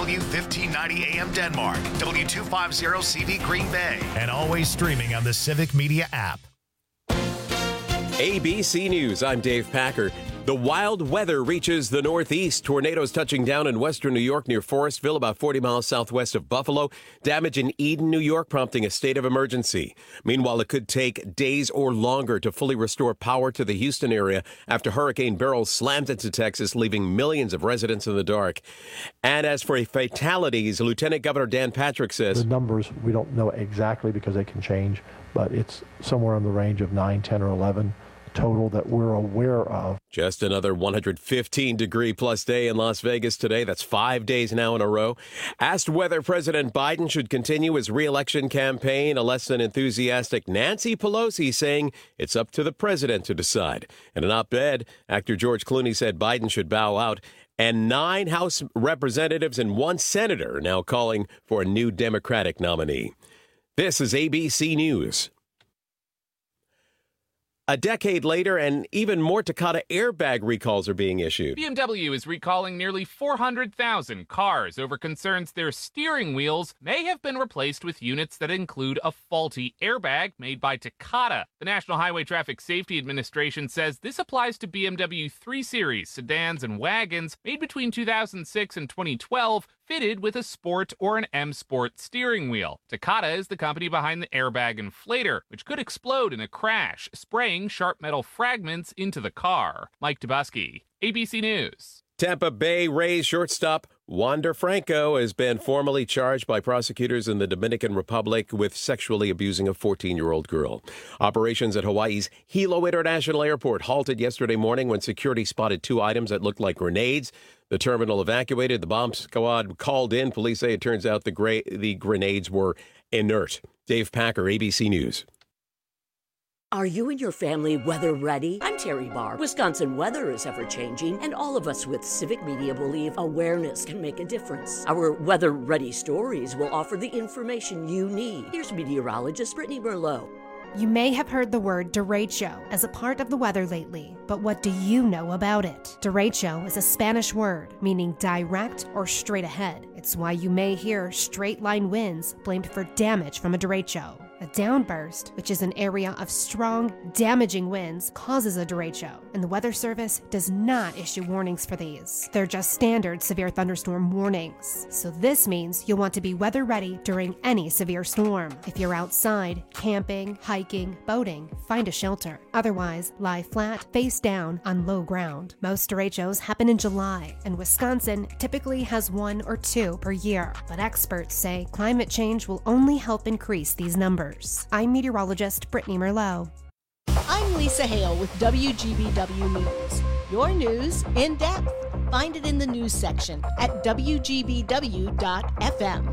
W1590 AM Denmark, W250CV Green Bay, and always streaming on the Civic Media app. ABC News, I'm Dave Packer. The wild weather reaches the Northeast. Tornadoes touching down in western New York near Forestville, about 40 miles southwest of Buffalo. Damage in Eden, New York, prompting a state of emergency. Meanwhile, it could take days or longer to fully restore power to the Houston area after Hurricane Beryl slammed into Texas, leaving millions of residents in the dark. And as for fatalities, Lieutenant Governor Dan Patrick says the numbers we don't know exactly because they can change, but it's somewhere in the range of 9, 10, or 11. Total that we're aware of. Just another 115-degree-plus day in Las Vegas today. That's 5 days now in a row. Asked whether President Biden should continue his re-election campaign, a less than enthusiastic Nancy Pelosi saying it's up to the president to decide. In an op-ed, actor George Clooney said Biden should bow out. And 9 House representatives and 1 senator now calling for a new Democratic nominee. This is ABC News. A decade later, and even more Takata airbag recalls are being issued. BMW is recalling nearly 400,000 cars over concerns their steering wheels may have been replaced with units that include a faulty airbag made by Takata. The National Highway Traffic Safety Administration says this applies to BMW 3 Series sedans and wagons made between 2006 and 2012, fitted with a Sport or an M Sport steering wheel. Takata is the company behind the airbag inflator, which could explode in a crash, spraying sharp metal fragments into the car. Mike Dubusky, ABC News. Tampa Bay Rays shortstop Wander Franco has been formally charged by prosecutors in the Dominican Republic with sexually abusing a 14-year-old girl. Operations at Hawaii's Hilo International Airport halted yesterday morning when security spotted 2 items that looked like grenades. The terminal evacuated. The bomb squad called in. Police say it turns out the grenades were inert. Dave Packer, ABC News. Are you and your family weather ready? I'm Terry Barr. Wisconsin weather is ever-changing, and all of us with Civic Media believe awareness can make a difference. Our weather-ready stories will offer the information you need. Here's meteorologist Brittany Merlot. You may have heard the word derecho as a part of the weather lately, but what do you know about it? Derecho is a Spanish word meaning direct or straight ahead. It's why you may hear straight-line winds blamed for damage from a derecho. A downburst, which is an area of strong, damaging winds, causes a derecho, and the Weather Service does not issue warnings for these. They're just standard severe thunderstorm warnings. So this means you'll want to be weather ready during any severe storm. If you're outside, camping, hiking, boating, find a shelter. Otherwise, lie flat, face down, on low ground. Most derechos happen in July, and Wisconsin typically has 1 or 2 per year. But experts say climate change will only help increase these numbers. I'm meteorologist Brittany Merlot. I'm Lisa Hale with WGBW News. Your news in depth. Find it in the news section at WGBW.FM.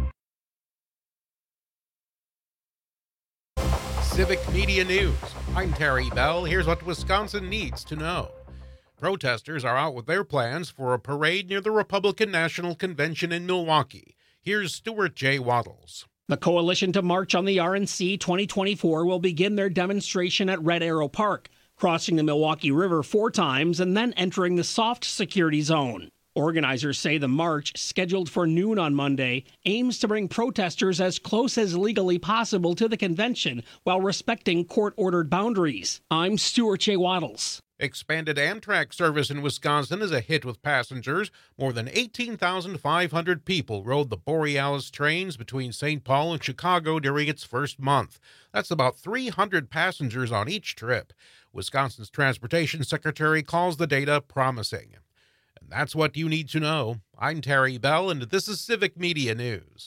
Civic Media News. I'm Terry Bell. Here's what Wisconsin needs to know. Protesters are out with their plans for a parade near the Republican National Convention in Milwaukee. Here's Stuart J. Waddles. The Coalition to March on the RNC 2024 will begin their demonstration at Red Arrow Park, crossing the Milwaukee River 4 times and then entering the soft security zone. Organizers say the march, scheduled for noon on Monday, aims to bring protesters as close as legally possible to the convention while respecting court-ordered boundaries. I'm Stuart J. Waddles. Expanded Amtrak service in Wisconsin is a hit with passengers. More than 18,500 people rode the Borealis trains between St. Paul and Chicago during its first month. That's about 300 passengers on each trip. Wisconsin's Transportation Secretary calls the data promising. And that's what you need to know. I'm Terry Bell, and this is Civic Media News.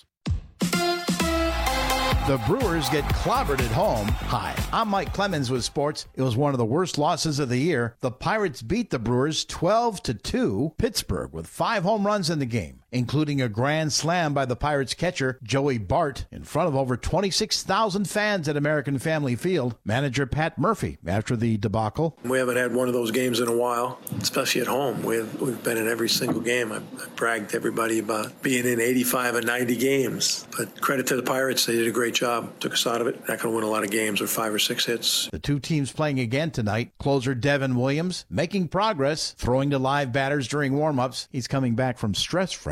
The Brewers get clobbered at home. Hi, I'm Mike Clemens with sports. It was one of the worst losses of the year. The Pirates beat the Brewers 12-2. Pittsburgh with 5 home runs in the game, including a grand slam by the Pirates catcher Joey Bart in front of over 26,000 fans at American Family Field. Manager Pat Murphy after the debacle. We haven't had one of those games in a while, especially at home. We've been in every single game. I bragged to everybody about being in 85 and 90 games. But credit to the Pirates, they did a great job. Took us out of it. Not going to win a lot of games with 5 or 6 hits. The 2 teams playing again tonight. Closer Devin Williams making progress, throwing to live batters during warm-ups. He's coming back from stress fracture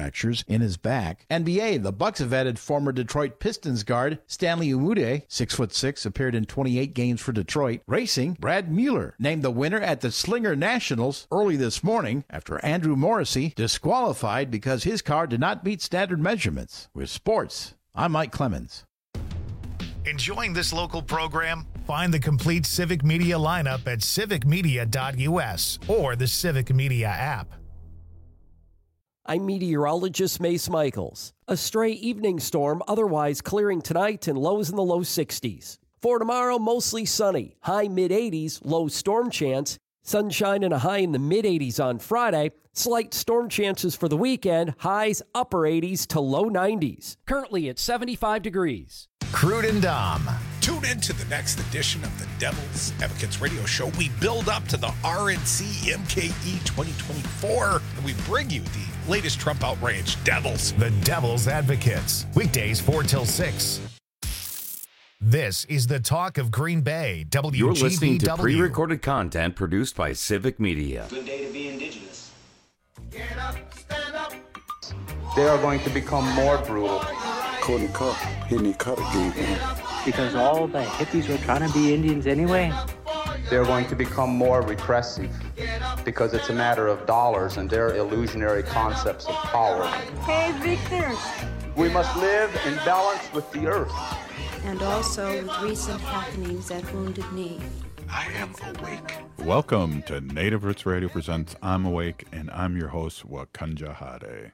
fractures in his back. NBA, the Bucks have added former Detroit Pistons guard Stanley Umude, 6'6", appeared in 28 games for Detroit. Racing, Brad Mueller named the winner at the Slinger Nationals early this morning after Andrew Morrissey disqualified because his car did not meet standard measurements. With sports, I'm Mike Clemens. Enjoying this local program? Find the complete Civic Media lineup at civicmedia.us or the Civic Media app. I'm meteorologist Mace Michaels. A stray evening storm otherwise clearing tonight and lows in the low 60s. For tomorrow, mostly sunny, high mid-80s, low storm chance. Sunshine and a high in the mid-80s on Friday. Slight storm chances for the weekend, highs upper 80s to low 90s. Currently at 75 degrees. Crude and Dom. Tune in to the next edition of the Devil's Advocates Radio Show. We build up to the RNC MKE 2024, and we bring you the latest Trump outrage. Devils. The Devil's Advocates. Weekdays 4 till 6. This is the talk of Green Bay, WGBW. You're listening to pre-recorded content produced by Civic Media. Good day to be indigenous. Get up, stand up. They are going to become more brutal. Couldn't cut. He didn't cut again. Because all the hippies were trying to be Indians anyway. They're going to become more repressive because it's a matter of dollars and their illusionary concepts of power. Hey, Victor. We must live in balance with the earth. And also with recent happenings at Wounded Knee. I am awake. Welcome to Native Roots Radio presents I'm Awake, and I'm your host, Wakanja Hade.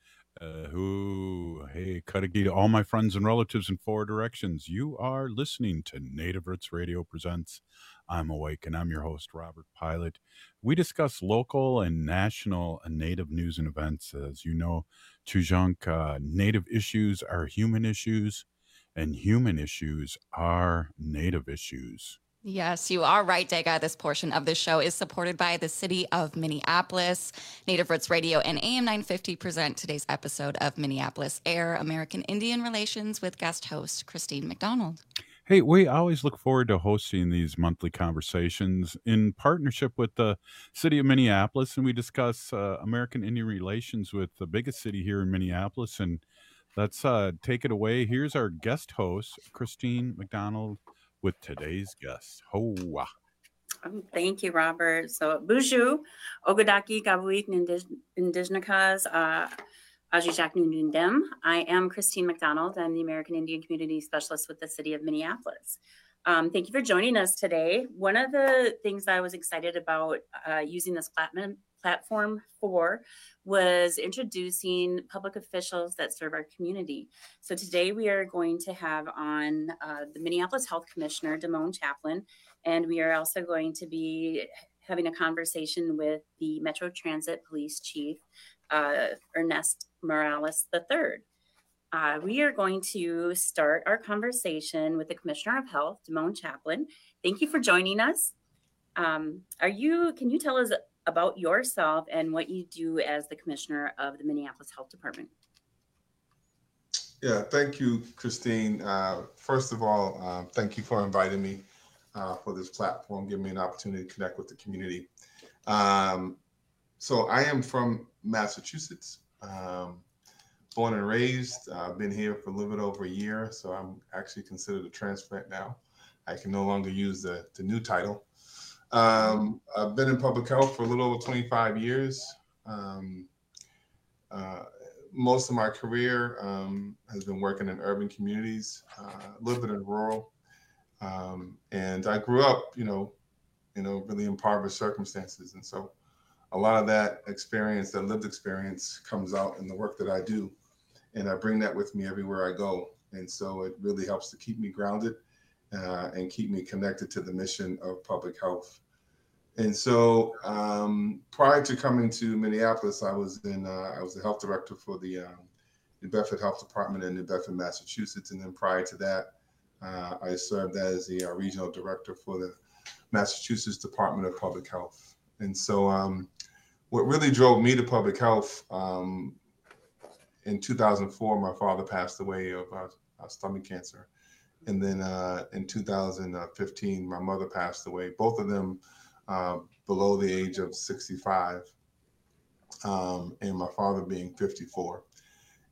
Hey, Kadagita, all my friends and relatives in 4 directions. You are listening to Native Roots Radio presents I'm Awake, and I'm your host, Robert Pilot. We discuss local and national Native news and events. As you know, Tujank, Native issues are human issues, and human issues are Native issues. Yes, you are right, Dega. This portion of the show is supported by the City of Minneapolis. Native Roots Radio and AM 950 present today's episode of Minneapolis Air, American Indian Relations with guest host Christine McDonald. Hey, we always look forward to hosting these monthly conversations in partnership with the City of Minneapolis, and we discuss American Indian relations with the biggest city here in Minneapolis. And let's take it away. Here's our guest host, Christine McDonald, with today's guest. Hoa. Thank you, Robert. So, Buju, Ogodaki, Gabuik, Indijnakas, Ajijak Nundem. I am Christine McDonald. I'm the American Indian Community Specialist with the City of Minneapolis. Thank you for joining us today. One of the things I was excited about using this platform for was introducing public officials that serve our community. So today we are going to have on the Minneapolis Health Commissioner, Damone Chaplin, and we are also going to be having a conversation with the Metro Transit Police Chief, Ernest Morales III. We are going to start our conversation with the Commissioner of Health, Damone Chaplin. Thank you for joining us. Can you tell us about yourself and what you do as the Commissioner of the Minneapolis Health Department? Yeah, thank you, Christine. First of all, thank you for inviting me for this platform, giving me an opportunity to connect with the community. So I am from Massachusetts, born and raised. I've been here for a little bit over a year, so I'm actually considered a transplant now. I can no longer use the new title. I've been in public health for a little over 25 years. Most of my career has been working in urban communities, a little bit in rural. And I grew up, really impoverished circumstances. And so a lot of that experience, that lived experience, comes out in the work that I do. And I bring that with me everywhere I go. And so it really helps to keep me grounded and keep me connected to the mission of public health. And so prior to coming to Minneapolis, I was the health director for the New Bedford Health Department in New Bedford, Massachusetts. And then prior to that, I served as the regional director for the Massachusetts Department of Public Health. And so what really drove me to public health, in 2004, my father passed away of stomach cancer. And then in 2015, my mother passed away, both of them below the age of 65, and my father being 54.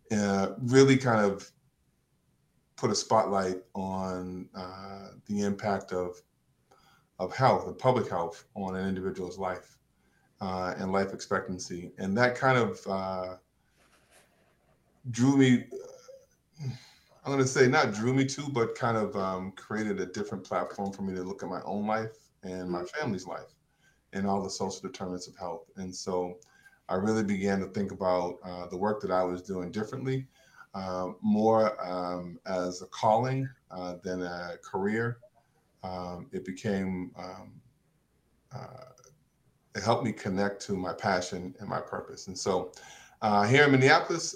really kind of put a spotlight on the impact of health and public health on an individual's life and life expectancy. And that kind of drew me, I'm going to say not drew me to, but kind of created a different platform for me to look at my own life and my family's life and all the social determinants of health. And so I really began to think about the work that I was doing differently, more as a calling than a career. It became, it helped me connect to my passion and my purpose. And so here in Minneapolis,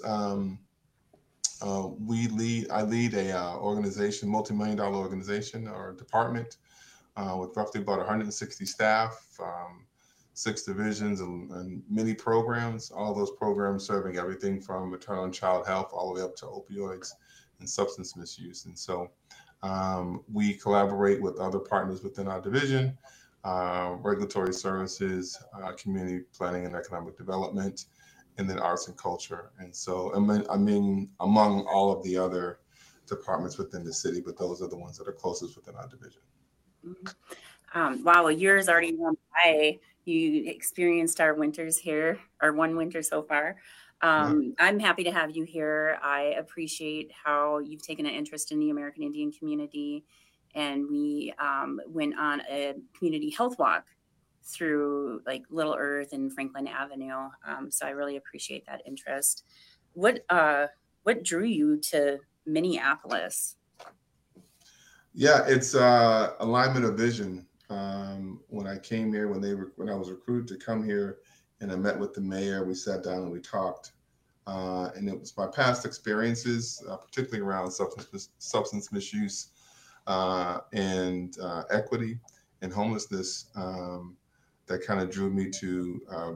I lead a organization, multi-million-dollar organization or department with roughly about 160 staff, 6 divisions and many programs, all those programs serving everything from maternal and child health all the way up to opioids and substance misuse. And so we collaborate with other partners within our division, regulatory services, community planning and economic development, and then arts and culture. And so, I mean, among all of the other departments within the city, but those are the ones that are closest within our division. Wow, a year has already gone by. You experienced our winters here, or one winter so far. I'm happy to have you here. I appreciate how you've taken an interest in the American Indian community. And we went on a community health walk through like Little Earth and Franklin Avenue. So I really appreciate that interest. What drew you to Minneapolis? Yeah, it's alignment of vision. When I came here, when I was recruited to come here, and I met with the mayor, we sat down and we talked. And it was my past experiences, particularly around substance misuse and equity and homelessness, that kind of drew me to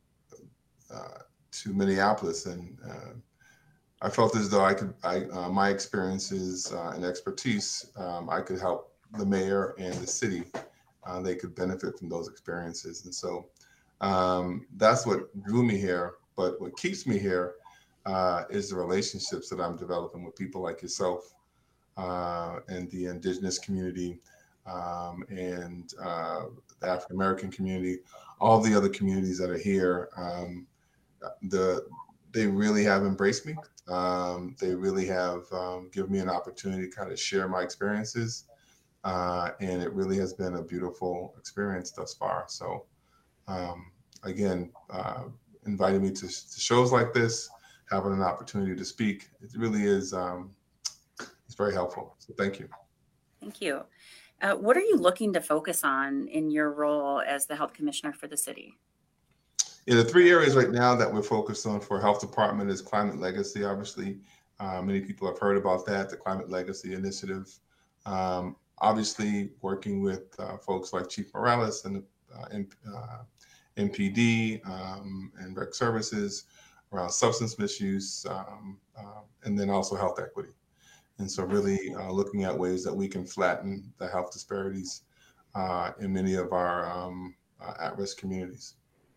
Minneapolis. And I felt as though my experiences and expertise, I could help the mayor and the city. They could benefit from those experiences. And so that's what drew me here. But what keeps me here is the relationships that I'm developing with people like yourself and the indigenous community and the African American community, all the other communities that are here. They really have embraced me. They really have given me an opportunity to kind of share my experiences. And it really has been a beautiful experience thus far. So again, inviting me to shows like this, having an opportunity to speak, it really is, it's very helpful. So thank you. Thank you. What are you looking to focus on in your role as the health commissioner for the city? Yeah, the 3 areas right now that we're focused on for health department is climate legacy. Obviously, many people have heard about that, the Climate Legacy Initiative. Obviously, working with folks like Chief Morales and MPD and Rec Services around substance misuse, and then also health equity. And so really looking at ways that we can flatten the health disparities in many of our at-risk communities.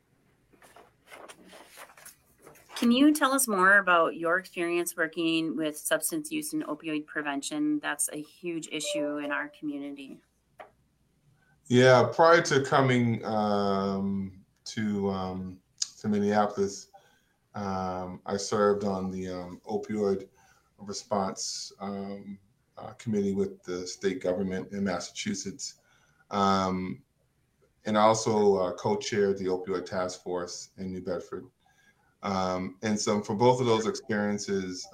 Can you tell us more about your experience working with substance use and opioid prevention? That's a huge issue in our community. Yeah, prior to coming to Minneapolis, I served on the opioid response committee with the state government in Massachusetts, and I also co-chaired the opioid task force in New Bedford. And so for both of those experiences,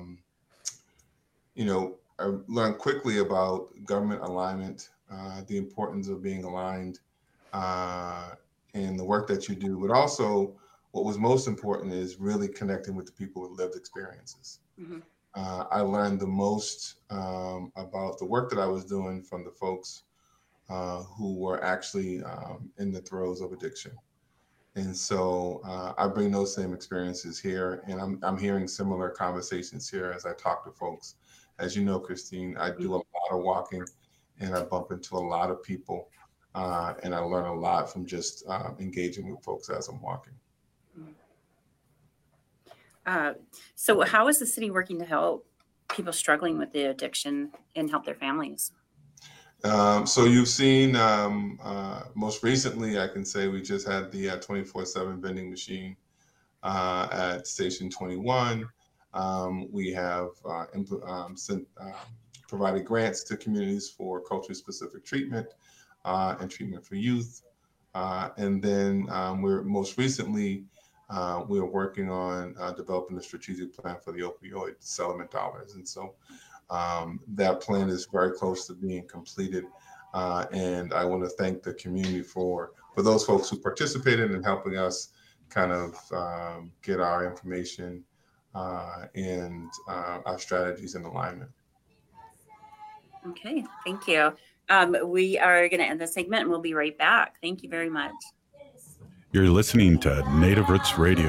I learned quickly about government alignment, the importance of being aligned in the work that you do, but also what was most important is really connecting with the people with lived experiences. Mm-hmm. I learned the most about the work that I was doing from the folks who were actually in the throes of addiction. And so I bring those same experiences here, and I'm hearing similar conversations here as I talk to folks. As you know, Christine, I do a lot of walking, and I bump into a lot of people, and I learn a lot from just engaging with folks as I'm walking. So how is the city working to help people struggling with the addiction and help their families? So you've seen, most recently, I can say we just had the 24/7 vending machine at Station 21. We have provided grants to communities for culturally specific treatment and treatment for youth. And then we're working on developing a strategic plan for the opioid settlement dollars. And so that plan is very close to being completed. And I want to thank the community for those folks who participated in helping us kind of get our information and our strategies in alignment. Okay, thank you. We are going to end the segment and we'll be right back. Thank you very much. You're listening to Native Roots Radio.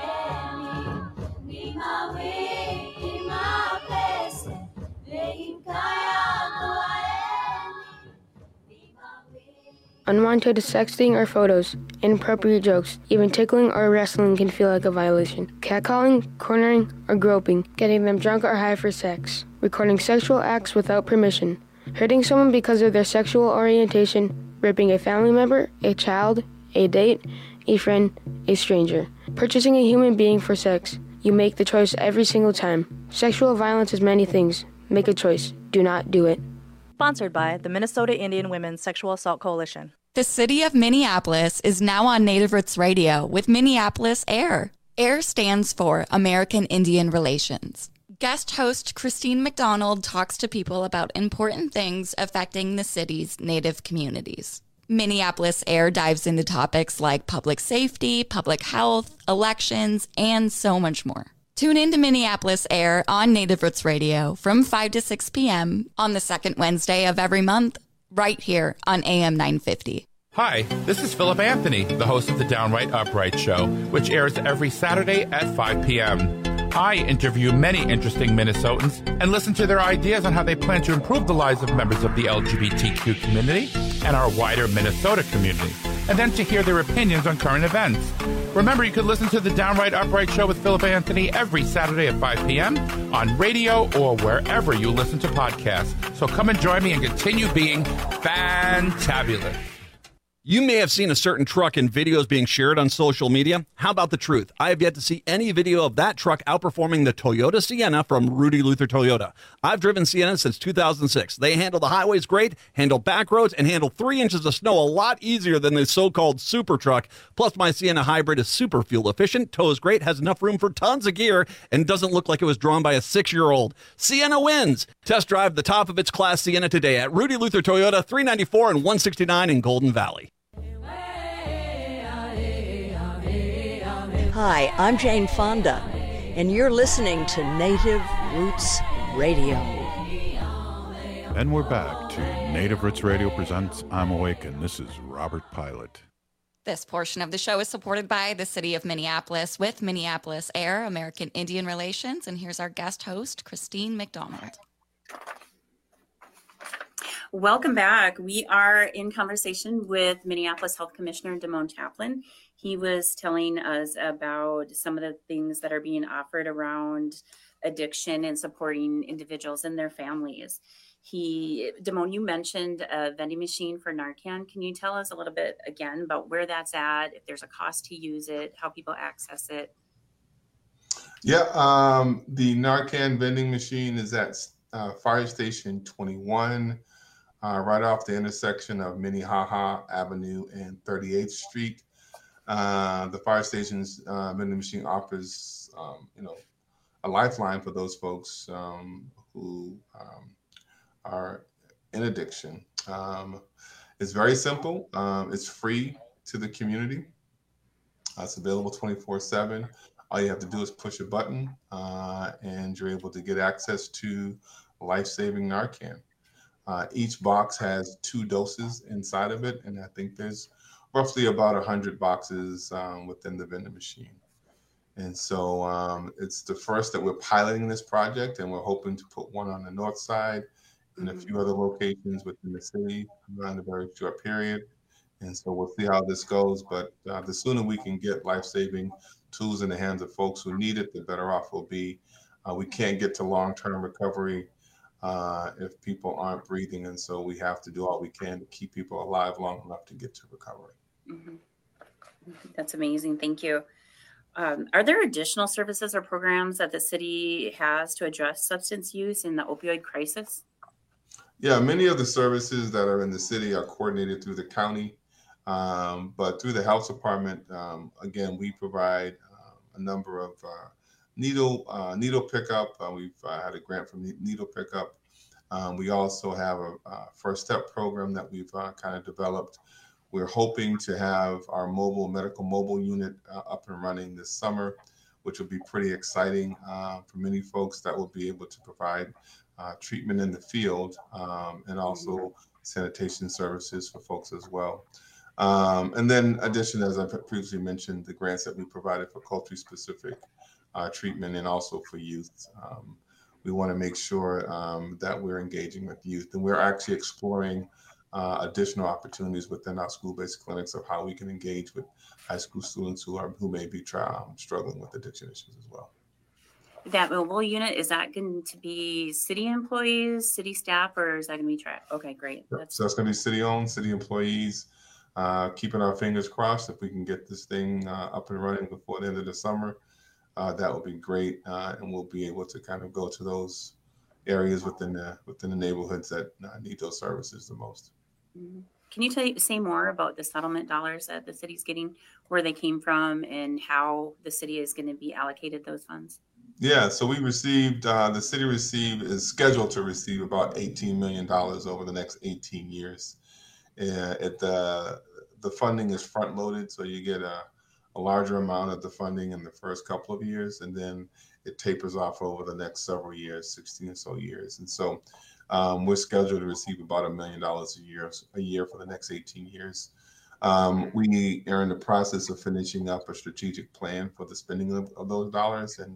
Unwanted sexting or photos, inappropriate jokes, even tickling or wrestling can feel like a violation. Catcalling, cornering, or groping, getting them drunk or high for sex, recording sexual acts without permission, hurting someone because of their sexual orientation, raping a family member, a child, a date, a friend, a stranger, purchasing a human being for sex. You make the choice every single time. Sexual violence is many things. Make a choice. Do not do it. Sponsored by the Minnesota Indian Women's Sexual Assault Coalition. The city of Minneapolis is now on Native Roots Radio with Minneapolis AIR. AIR stands for American Indian Relations. Guest host Christine McDonald talks to people about important things affecting the city's Native communities. Minneapolis AIR dives into topics like public safety, public health, elections, and so much more. Tune in to Minneapolis AIR on Native Roots Radio from 5 to 6 p.m. on the second Wednesday of every month, right here on AM 950. Hi, this is Philip Anthony, the host of the Downright Upright Show, which airs every Saturday at 5 p.m. I interview many interesting Minnesotans and listen to their ideas on how they plan to improve the lives of members of the LGBTQ community and our wider Minnesota community, and then to hear their opinions on current events. Remember, you can listen to the Downright Upright Show with Philip Anthony every Saturday at 5 p.m. on radio or wherever you listen to podcasts. So come and join me and continue being fantabulous. You may have seen a certain truck in videos being shared on social media. How about the truth? I have yet to see any video of that truck outperforming the Toyota Sienna from Rudy Luther Toyota. I've driven Sienna since 2006. They handle the highways great, handle back roads, and handle 3 inches of snow a lot easier than the so-called super truck. Plus, my Sienna Hybrid is super fuel efficient, tows great, has enough room for tons of gear, and doesn't look like it was drawn by a 6-year-old. Sienna wins! Test drive the top of its class Sienna today at Rudy Luther Toyota, 394 and 169 in Golden Valley. Hi, I'm Jane Fonda, and you're listening to Native Roots Radio. And we're back to Native Roots Radio presents I'm Awake, and this is Robert Pilot. This portion of the show is supported by the city of Minneapolis with Minneapolis AIR, American Indian Relations, and here's our guest host, Christine McDonald. Welcome back. We are in conversation with Minneapolis Health Commissioner Damone Chaplin. He was telling us about some of the things that are being offered around addiction and supporting individuals and their families. Damone, you mentioned a vending machine for Narcan. Can you tell us a little bit again about where that's at, if there's a cost to use it, how people access it? Yeah, the Narcan vending machine is at Fire Station 21. Right off the intersection of Minnehaha Avenue and 38th Street. The fire station's vending machine offers, a lifeline for those folks who are in addiction. It's very simple. It's free to the community. It's available 24/7. All you have to do is push a button and you're able to get access to life-saving Narcan. Each box has 2 doses inside of it, and I think there's roughly about 100 boxes within the vending machine. And so it's the first that we're piloting this project, and we're hoping to put one on the north side and a few other locations within the city in a very short period. And so we'll see how this goes. But the sooner we can get life-saving tools in the hands of folks who need it, the better off we'll be. We can't get to long-term recovery if people aren't breathing. And so we have to do all we can to keep people alive long enough to get to recovery. Mm-hmm. That's amazing. Thank you. Are there additional services or programs that the city has to address substance use in the opioid crisis? Yeah, many of the services that are in the city are coordinated through the county, but through the health department, again, we provide a number of needle pickup. We've had a grant from Needle Pickup. We also have a First Step program that we've kind of developed. We're hoping to have our medical mobile unit up and running this summer, which will be pretty exciting for many folks that will be able to provide treatment in the field and also sanitation services for folks as well. And then addition, as I previously mentioned, the grants that we provided for culture-specific treatment and also for youth. We want to make sure that we're engaging with youth, and we're actually exploring additional opportunities within our school-based clinics of how we can engage with high school students who may be struggling with addiction issues as well. That mobile unit, is that going to be city employees, city staff, or is that going to be Okay, great. So it's going to be city-owned, city employees. Keeping our fingers crossed if we can get this thing up and running before the end of the summer. That would be great, and we'll be able to kind of go to those areas within the neighborhoods that need those services the most. Mm-hmm. Can you say more about the settlement dollars that the city's getting, where they came from, and how the city is going to be allocated those funds? Yeah, so we received, the city is scheduled to receive about $18 million over the next 18 years. The funding is front loaded, so you get a larger amount of the funding in the first couple of years, and then it tapers off over the next several years, 16 or so years. And so we're scheduled to receive about $1 million a year for the next 18 years. We are in the process of finishing up a strategic plan for the spending of those dollars. And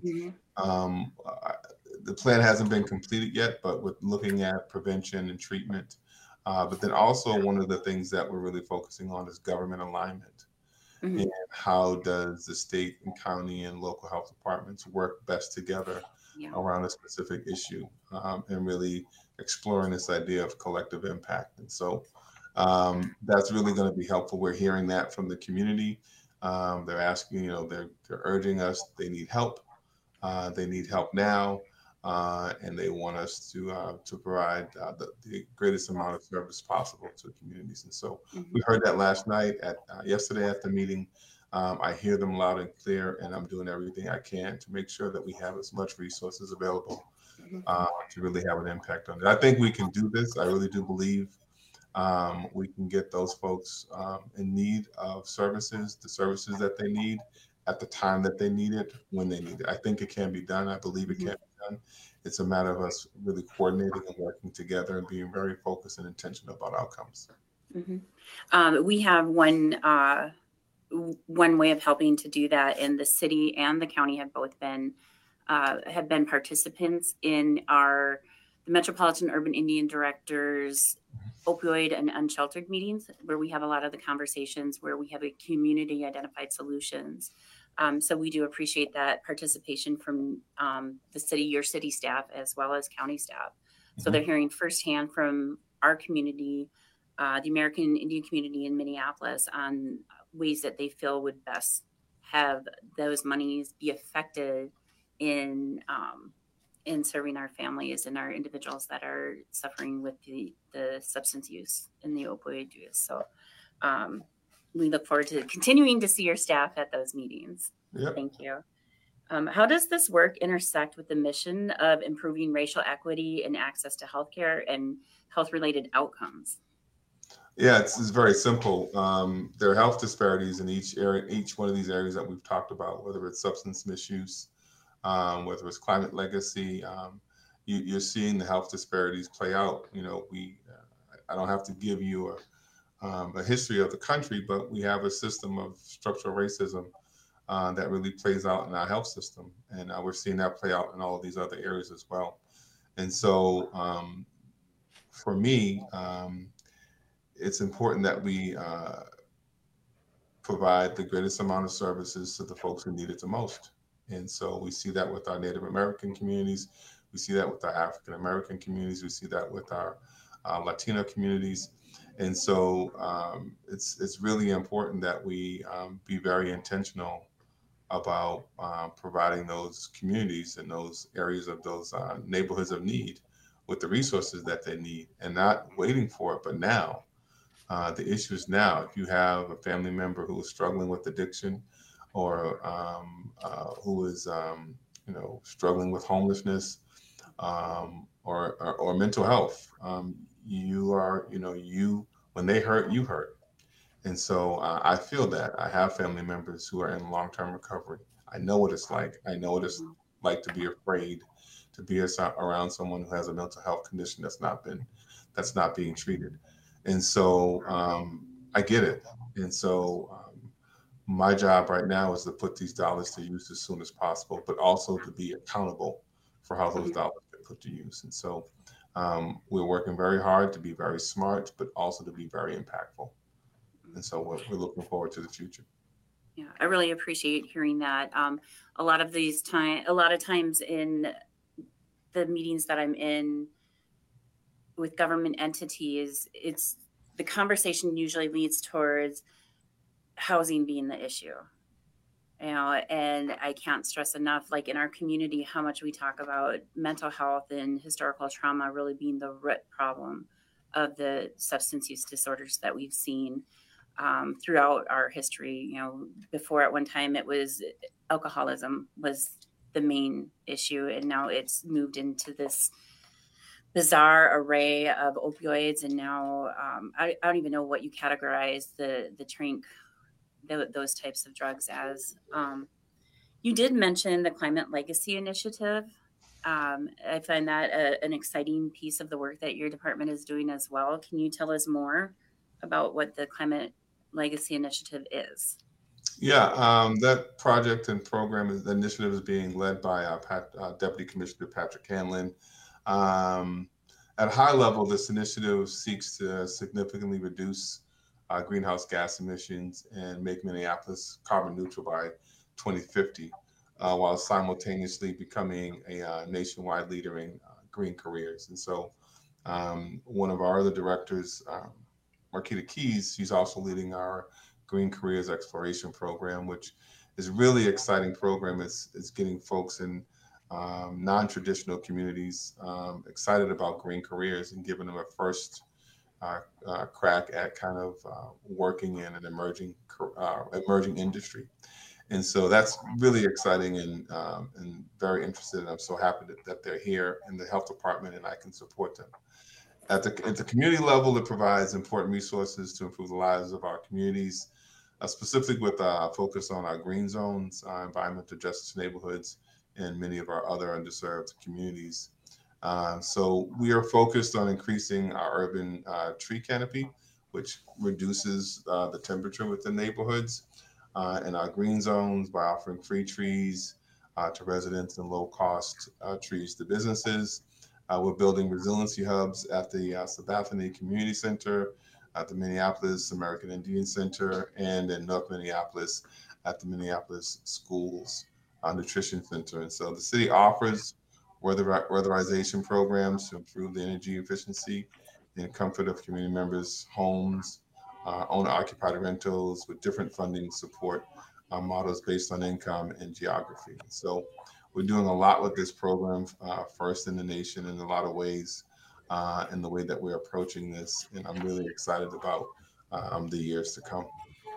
the plan hasn't been completed yet, but we're looking at prevention and treatment. But then also one of the things that we're really focusing on is government alignment. Mm-hmm. And how does the state and county and local health departments work best together around a specific issue, and really exploring this idea of collective impact. And so that's really going to be helpful. We're hearing that from the community. They're asking, they're urging us, they need help. They need help now. And they want us to provide the greatest amount of service possible to communities. And so we heard that last night yesterday at the meeting. I hear them loud and clear, and I'm doing everything I can to make sure that we have as much resources available to really have an impact on it. I think we can do this. I really do believe we can get those folks in need of the services that they need at the time that they need it, when they need it. I think it can be done. I believe it can be done. It's a matter of us really coordinating and working together and being very focused and intentional about outcomes. Mm-hmm. We have one way of helping to do that, and the city and the county have both been participants in the Metropolitan Urban Indian Directors opioid and unsheltered meetings, where we have a lot of the conversations where we have a community identified solutions. So we do appreciate that participation from the city, your city staff, as well as county staff. So they're hearing firsthand from our community, the American Indian community in Minneapolis, on ways that they feel would best have those monies be effective in serving our families and our individuals that are suffering with the substance use and the opioid use. So we look forward to continuing to see your staff at those meetings. Yep. Thank you. How does this work intersect with the mission of improving racial equity and access to healthcare and health-related outcomes? Yeah, it's very simple. There are health disparities in each one of these areas that we've talked about, whether it's substance misuse, whether it's climate legacy. You're seeing the health disparities play out. I don't have to give you a history of the country, but we have a system of structural racism that really plays out in our health system. And we're seeing that play out in all of these other areas as well. And so for me, it's important that we provide the greatest amount of services to the folks who need it the most. And so we see that with our Native American communities. We see that with our African American communities. We see that with our Latino communities. And so it's really important that we be very intentional about providing those communities and those areas of those neighborhoods of need with the resources that they need, and not waiting for it, but now. The issue is now. If you have a family member who is struggling with addiction, or who is struggling with homelessness, or mental health, when they hurt, you hurt. And so I feel that. I have family members who are in long-term recovery. I know what it's like. I know what it's like to be afraid to be around someone who has a mental health condition that's not being treated. And so I get it. And so my job right now is to put these dollars to use as soon as possible, but also to be accountable for how those dollars get put to use. And so we're working very hard to be very smart, but also to be very impactful. And so we're looking forward to the future. Yeah, I really appreciate hearing that. A lot of times in the meetings that I'm in with government entities, it's the conversation usually leads towards housing being the issue. And I can't stress enough, like in our community, how much we talk about mental health and historical trauma really being the root problem of the substance use disorders that we've seen throughout our history. Before at one time it was alcoholism was the main issue, and now it's moved into this bizarre array of opioids. And now I don't even know what you categorize the drink, those types of drugs as. You did mention the Climate Legacy Initiative. I find that an exciting piece of the work that your department is doing as well. Can you tell us more about what the Climate Legacy Initiative is? Yeah, that project and program, the initiative is being led by Deputy Commissioner Patrick Hanlon. At a high level, this initiative seeks to significantly reduce greenhouse gas emissions and make Minneapolis carbon neutral by 2050, while simultaneously becoming a nationwide leader in green careers. And so one of our other directors, Marquita Keys, she's also leading our Green Careers Exploration Program, which is a really exciting program. It's getting folks in non-traditional communities excited about green careers and giving them a first crack at kind of working in an emerging industry. And so that's really exciting and very interested. And I'm so happy that they're here in the health department and I can support them. At the community level, it provides important resources to improve the lives of our communities, specifically with a focus on our green zones, environmental justice neighborhoods, and many of our other underserved communities. So we are focused on increasing our urban tree canopy, which reduces the temperature within neighborhoods, and our green zones by offering free trees to residents and low-cost trees to businesses. We're building resiliency hubs at the Sabathani Community Center, at the Minneapolis American Indian Center, and in North Minneapolis at the Minneapolis Schools Nutrition Center. And so the city offers weatherization programs to improve the energy efficiency and comfort of community members' homes, owner-occupied rentals with different funding support models based on income and geography. So we're doing a lot with this program, first in the nation in a lot of ways, in the way that we're approaching this. And I'm really excited about the years to come.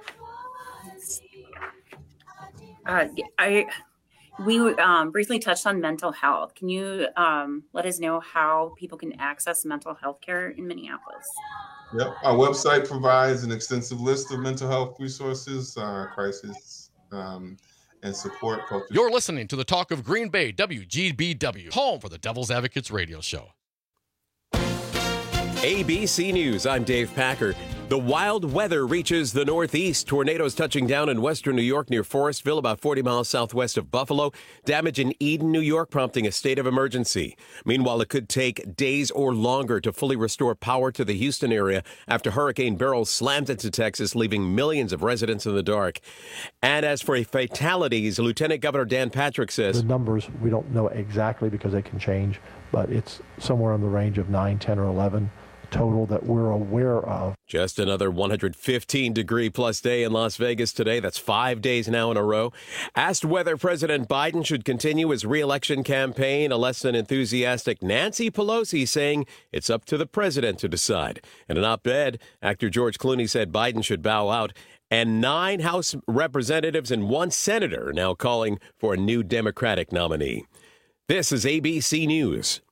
We briefly touched on mental health. Can you let us know how people can access mental health care in Minneapolis? Yep, our website provides an extensive list of mental health resources, crisis, and support. You're listening to the Talk of Green Bay, WGBW, home for the Devil's Advocates radio show. ABC News, I'm Dave Packer. The wild weather reaches the Northeast. Tornadoes touching down in western New York near Forestville, about 40 miles southwest of Buffalo. Damage in Eden, New York, prompting a state of emergency. Meanwhile, it could take days or longer to fully restore power to the Houston area after Hurricane Beryl slammed into Texas, leaving millions of residents in the dark. And as for fatalities, Lieutenant Governor Dan Patrick says the numbers we don't know exactly because they can change, but it's somewhere in the range of 9, 10, or 11. Total that we're aware of. Just another 115-degree-plus day in Las Vegas today. That's 5 days now in a row. Asked whether President Biden should continue his re-election campaign, a less than enthusiastic Nancy Pelosi saying it's up to the president to decide. In an op-ed, actor George Clooney said Biden should bow out. And 9 House representatives and 1 senator now calling for a new Democratic nominee. This is ABC News.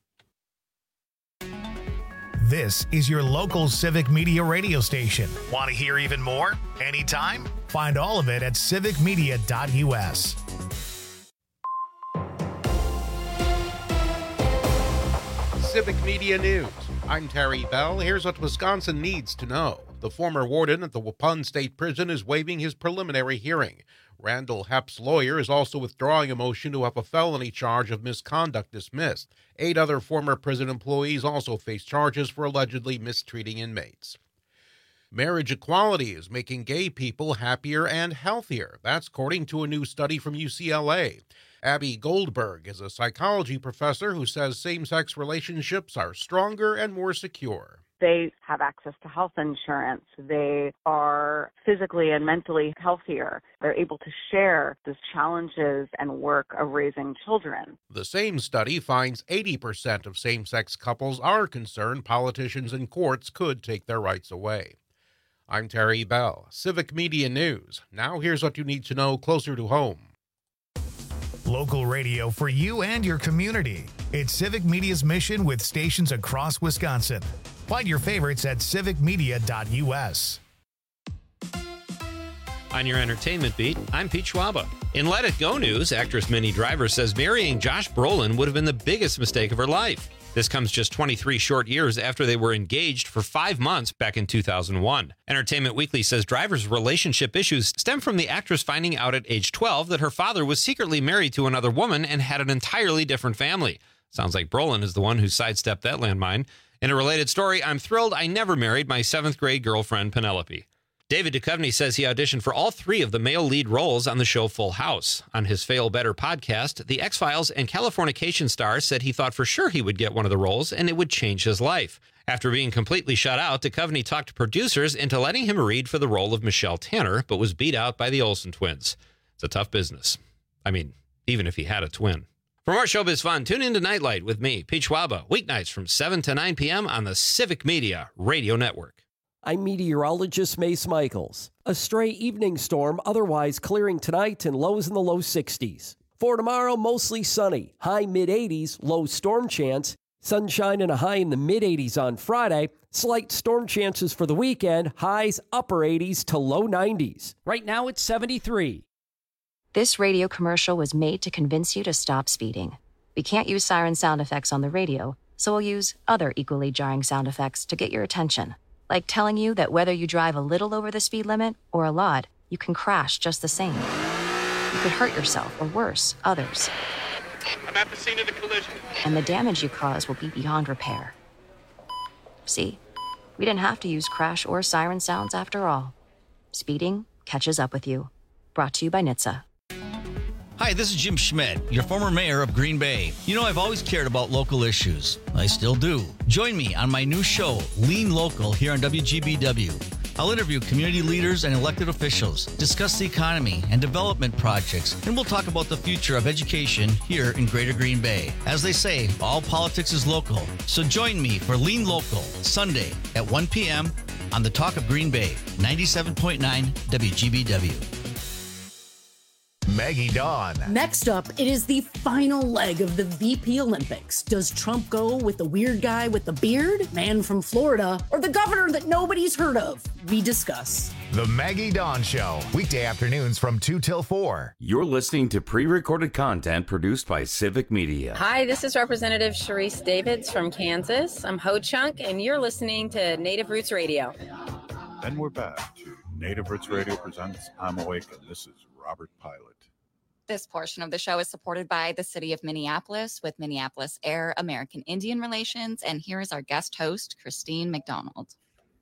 This is your local Civic Media radio station. Want to hear even more? Anytime? Find all of it at civicmedia.us. Civic Media News. I'm Terry Bell. Here's what Wisconsin needs to know. The former warden at the Waupun State Prison is waiving his preliminary hearing. Randall Hepp's lawyer is also withdrawing a motion to have a felony charge of misconduct dismissed. 8 other former prison employees also face charges for allegedly mistreating inmates. Marriage equality is making gay people happier and healthier. That's according to a new study from UCLA. Abby Goldberg is a psychology professor who says same-sex relationships are stronger and more secure. They have access to health insurance. They are physically and mentally healthier. They're able to share the challenges and work of raising children. The same study finds 80% of same-sex couples are concerned politicians and courts could take their rights away. I'm Terry Bell, Civic Media News. Now here's what you need to know closer to home. Local radio for you and your community. It's Civic Media's mission with stations across Wisconsin. Find your favorites at civicmedia.us. On your entertainment beat, I'm Pete Schwaba. In Let It Go news, actress Minnie Driver says marrying Josh Brolin would have been the biggest mistake of her life. This comes just 23 short years after they were engaged for 5 months back in 2001. Entertainment Weekly says Driver's relationship issues stem from the actress finding out at age 12 that her father was secretly married to another woman and had an entirely different family. Sounds like Brolin is the one who sidestepped that landmine. In a related story, I'm thrilled I never married my 7th grade girlfriend, Penelope. David Duchovny says he auditioned for all 3 of the male lead roles on the show Full House. On his Fail Better podcast, the X-Files and Californication star said he thought for sure he would get one of the roles and it would change his life. After being completely shut out, Duchovny talked to producers into letting him read for the role of Michelle Tanner, but was beat out by the Olsen twins. It's a tough business. I mean, even if he had a twin. For more showbiz fun, tune in to Nightlight with me, Pete Schwaba, weeknights from 7 to 9 p.m. on the Civic Media Radio Network. I'm meteorologist Mace Michaels. A stray evening storm otherwise clearing tonight and lows in the low 60s. For tomorrow, mostly sunny, high mid-80s, low storm chance. Sunshine and a high in the mid-80s on Friday. Slight storm chances for the weekend, highs upper 80s to low 90s. Right now it's 73. This radio commercial was made to convince you to stop speeding. We can't use siren sound effects on the radio, so we'll use other equally jarring sound effects to get your attention. Like telling you that whether you drive a little over the speed limit or a lot, you can crash just the same. You could hurt yourself or worse, others. I'm at the scene of the collision. And the damage you cause will be beyond repair. See, we didn't have to use crash or siren sounds after all. Speeding catches up with you. Brought to you by NHTSA. Hi, this is Jim Schmidt, your former mayor of Green Bay. You know, I've always cared about local issues. I still do. Join me on my new show, Lean Local, here on WGBW. I'll interview community leaders and elected officials, discuss the economy and development projects, and we'll talk about the future of education here in Greater Green Bay. As they say, all politics is local. So join me for Lean Local, Sunday at 1 p.m. on the Talk of Green Bay, 97.9 WGBW. Maggie Dawn. Next up, it is the final leg of the VP Olympics. Does Trump go with the weird guy with the beard, man from Florida, or the governor that nobody's heard of? We discuss. The Maggie Dawn Show, weekday afternoons from 2 till 4. You're listening to pre-recorded content produced by Civic Media. Hi, this is Representative Sharice Davids from Kansas. I'm Ho Chunk, and you're listening to Native Roots Radio. And we're back to Native Roots Radio presents I'm Awake, and this is Robert Pilot. This portion of the show is supported by the City of Minneapolis with Minneapolis Air, American Indian Relations. And here is our guest host, Christine McDonald.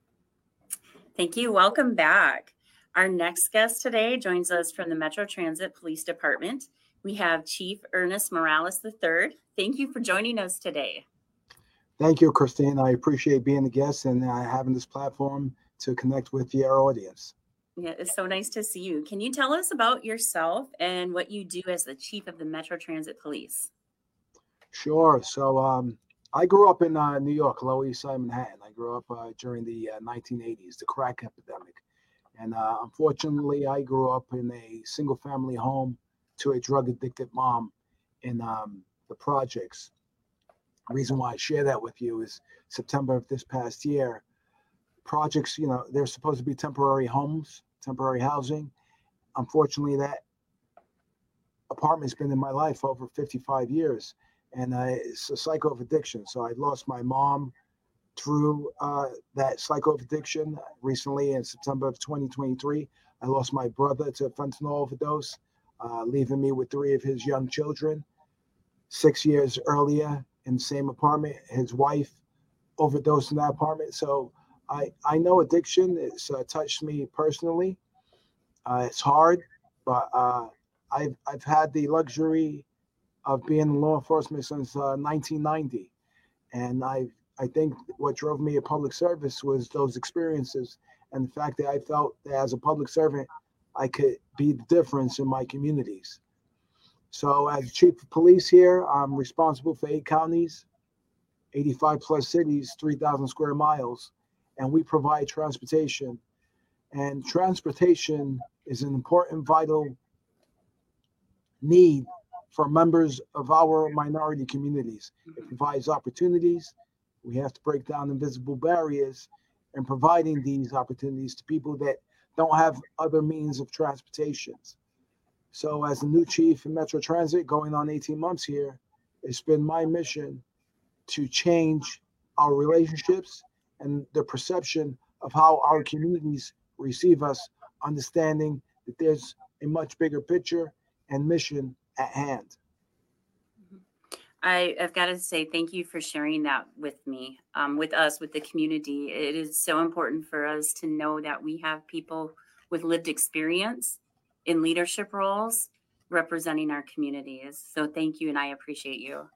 Thank you. Welcome back. Our next guest today joins us from the Metro Transit Police Department. We have Chief Ernest Morales III. Thank you for joining us today. Thank you, Christine. I appreciate being a guest and having this platform to connect with your audience. Yeah, it's so nice to see you. Can you tell us about yourself and what you do as the Chief of the Metro Transit Police? Sure. So I grew up in New York, Lower East Side, Manhattan. I grew up during the 1980s, the crack epidemic. And unfortunately, I grew up in a single-family home to a drug-addicted mom in the projects. The reason why I share that with you is September of this past year, projects, they're supposed to be temporary homes, temporary housing. Unfortunately, that apartment's been in my life for over 55 years, and it's a cycle of addiction. So I lost my mom through that cycle of addiction. Recently, in September of 2023, I lost my brother to a fentanyl overdose, leaving me with 3 of his young children. 6 years earlier, in the same apartment, his wife overdosed in that apartment. So I know addiction. It's touched me personally. It's hard, but I've had the luxury of being in law enforcement since 1990, and I think what drove me to public service was those experiences and the fact that I felt that as a public servant, I could be the difference in my communities. So as chief of police here, I'm responsible for 8 counties, 85 plus cities, 3,000 square miles, and we provide transportation. And transportation is an important, vital need for members of our minority communities. It provides opportunities. We have to break down invisible barriers and providing these opportunities to people that don't have other means of transportation. So as a new chief in Metro Transit, going on 18 months here, it's been my mission to change our relationships and the perception of how our communities receive us, understanding that there's a much bigger picture and mission at hand. I've got to say thank you for sharing that with me, with us, with the community. It is so important for us to know that we have people with lived experience in leadership roles representing our communities. So thank you, and I appreciate you.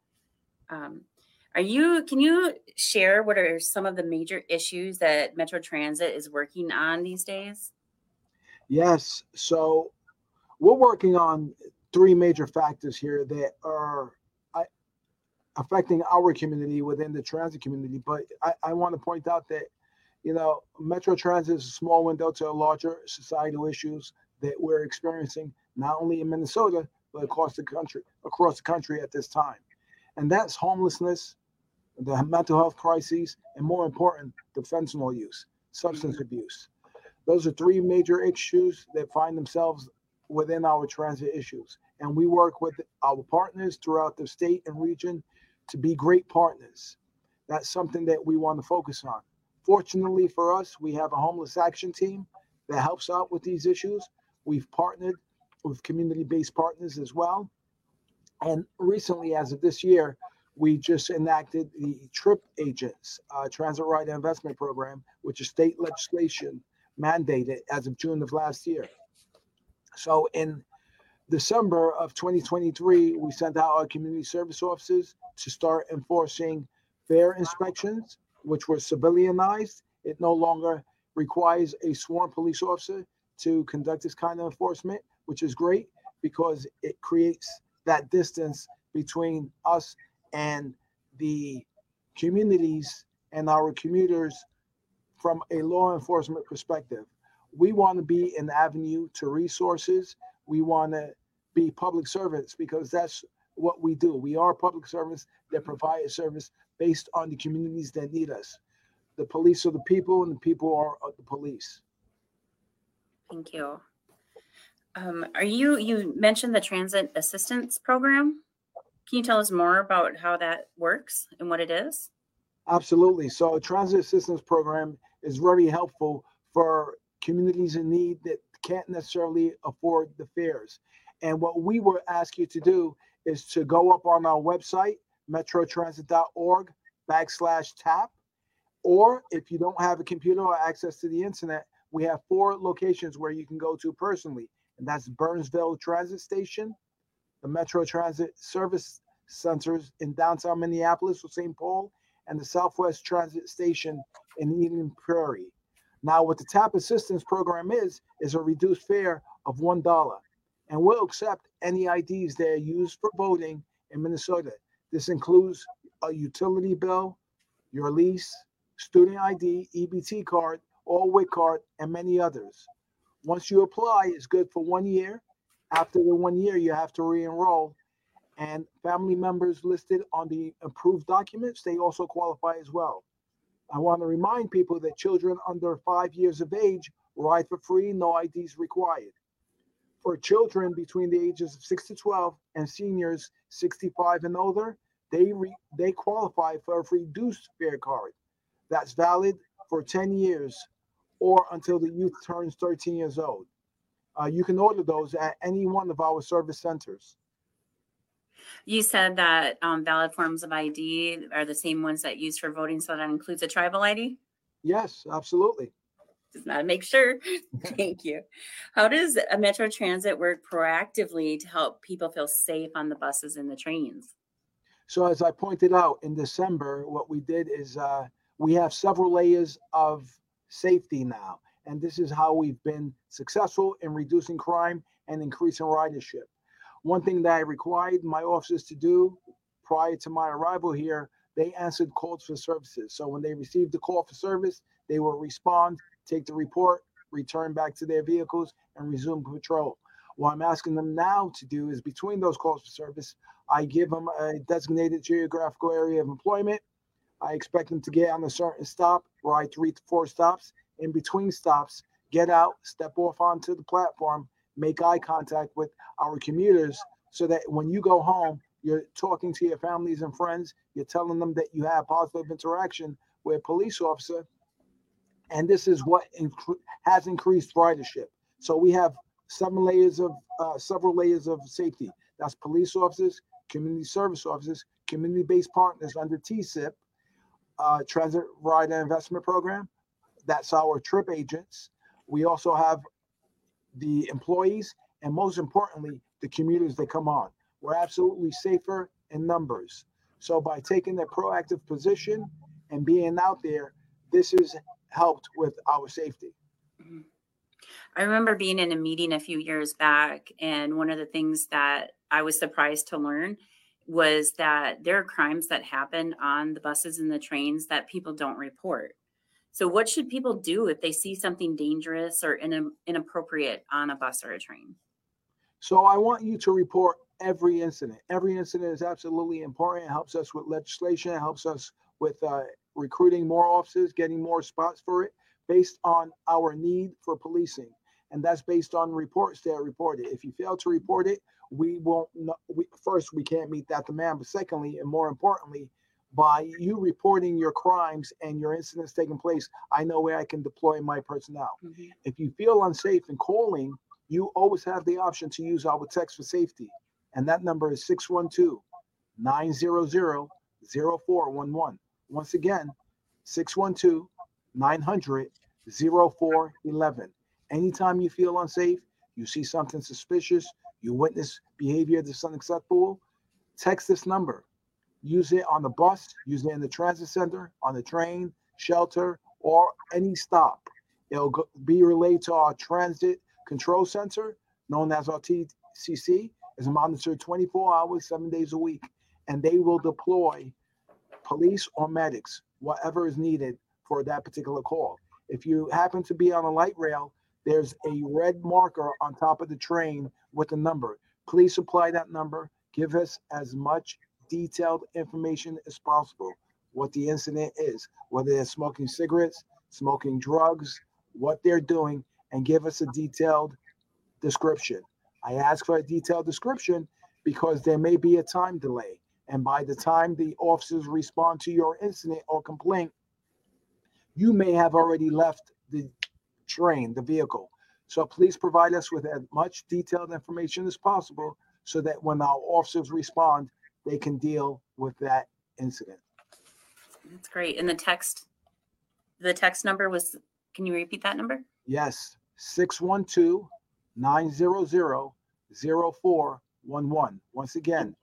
Can you share what are some of the major issues that Metro Transit is working on these days? Yes. So we're working on 3 major factors here that are affecting our community within the transit community. But I want to point out that, Metro Transit is a small window to larger societal issues that we're experiencing, not only in Minnesota, but across the country at this time. And that's homelessness, the mental health crises, and more important, the fentanyl use, substance abuse. Those are 3 major issues that find themselves within our transit issues. And we work with our partners throughout the state and region to be great partners. That's something that we want to focus on. Fortunately for us, we have a homeless action team that helps out with these issues. We've partnered with community-based partners as well. And recently, as of this year, we just enacted the TRIP Agents, Transit Rider Investment Program, which is state legislation mandated as of June of last year. So in December of 2023, we sent out our community service officers to start enforcing fare inspections, which were civilianized. It no longer requires a sworn police officer to conduct this kind of enforcement, which is great because it creates that distance between us and the communities and our commuters from a law enforcement perspective. We want to be an avenue to resources. We want to be public servants because that's what we do. We are public servants that provide a service based on the communities that need us. The police are the people and the people are the police. Thank you. You mentioned the Transit Assistance Program. Can you tell us more about how that works and what it is? Absolutely. So a Transit Assistance Program is very helpful for communities in need that can't necessarily afford the fares. And what we will ask you to do is to go up on our website, metrotransit.org/tap. Or if you don't have a computer or access to the internet, we have 4 locations where you can go to personally. And that's Burnsville Transit Station, the Metro Transit Service Centers in downtown Minneapolis with St. Paul, and the Southwest Transit Station in Eden Prairie. Now, what the TAP Assistance Program is a reduced fare of $1. And we'll accept any IDs that are used for voting in Minnesota. This includes a utility bill, your lease, student ID, EBT card, or WIC card, and many others. Once you apply, it's good for 1 year. After the 1 year, you have to re-enroll. And family members listed on the approved documents, they also qualify as well. I want to remind people that children under 5 years of age ride for free, no IDs required. For children between the ages of 6 to 12 and seniors 65 and older, they qualify for a reduced fare card. That's valid for 10 years or until the youth turns 13 years old. You can order those at any one of our service centers. You said that valid forms of ID are the same ones that used for voting, so that includes a tribal ID? Yes, absolutely. Just not to make sure. Thank you. How does Metro Transit work proactively to help people feel safe on the buses and the trains? So as I pointed out in December, what we did is we have several layers of safety now. And this is how we've been successful in reducing crime and increasing ridership. One thing that I required my officers to do prior to my arrival here, they answered calls for services. So when they received the call for service, they will respond, take the report, return back to their vehicles, and resume patrol. What I'm asking them now to do is between those calls for service, I give them a designated geographical area of employment. I expect them to get on a certain stop, ride 3 to 4 stops. In between stops, get out, step off onto the platform, make eye contact with our commuters so that when you go home, you're talking to your families and friends, you're telling them that you have positive interaction with a police officer. And this is what has increased ridership. So we have several layers of safety. That's police officers, community service officers, community-based partners under TSIP, Transit Rider Investment Program. That's our trip agents. We also have the employees, and most importantly, the commuters that come on. We're absolutely safer in numbers. So by taking a proactive position and being out there, this has helped with our safety. I remember being in a meeting a few years back, and one of the things that I was surprised to learn was that there are crimes that happen on the buses and the trains that people don't report. So what should people do if they see something dangerous or inappropriate on a bus or a train? So I want you to report every incident. Every incident is absolutely important. It helps us with legislation. It helps us with recruiting more officers, getting more spots for it, based on our need for policing. And that's based on reports that are reported. If you fail to report it, we won't. First, we can't meet that demand. But secondly, and more importantly, by you reporting your crimes and your incidents taking place, I know where I can deploy my personnel. Mm-hmm. If you feel unsafe in calling, you always have the option to use our text for safety. And that number is 612-900-0411. Once again, 612-900-0411. Anytime you feel unsafe, you see something suspicious, you witness behavior that's unacceptable, text this number. Use it on the bus, use it in the transit center, on the train, shelter, or any stop. It'll be relayed to our transit control center, known as our TCC. It's monitored 24 hours, 7 days a week, and they will deploy police or medics, whatever is needed for that particular call. If you happen to be on a light rail, there's a red marker on top of the train with a number. Please supply that number. Give us as much detailed information as possible, what the incident is, whether they're smoking cigarettes, smoking drugs, what they're doing, and give us a detailed description. I ask for a detailed description because there may be a time delay. And by the time the officers respond to your incident or complaint, you may have already left the train the vehicle. So please provide us with as much detailed information as possible so that when our officers respond, they can deal with that incident. That's great. And the text number was, can you repeat that number? Yes, 612-900-0411. Once again,